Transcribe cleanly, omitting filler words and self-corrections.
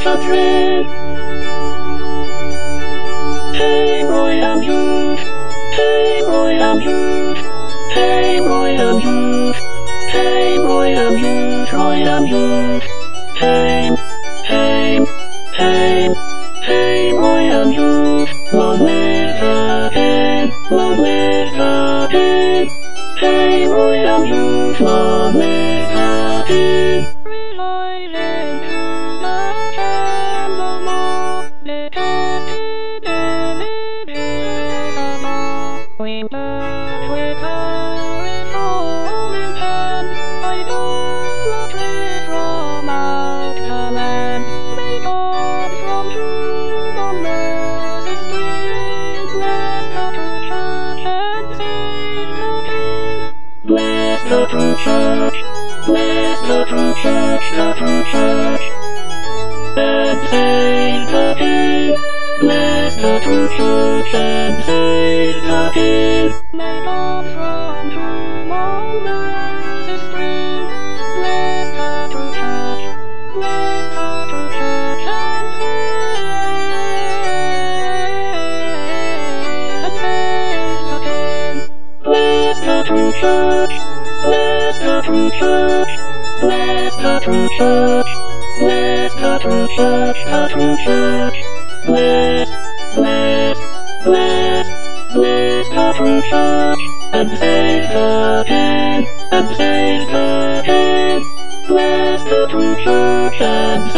is a dream. Hey boy, I'm huge. Hey boy, I'm huge. Hey boy, I'm huge. Hey boy, I'm huge. Boy, I'm huge. Hey, hey, hey, hey boy, I'm huge. Long live the king. Long live the king. Hey boy, I'm huge. Long live the king. Reloading to the chamber more. Because it is a more. We burn with courage, holding hand. Idolatry from out the land. May God from whom the mercy stream. Bless the true church and save the king. Bless the true church. Bless the true church, and save the king. Bless the true church and save the king. May God from whom all mercy stream. Bless the true church, bless the true church, and save the king. Bless the true church. Bless the true church. Bless the true church. Bless the true church, Bless, bless, bless, bless the true church. And save the king. And save the king. Bless the true church and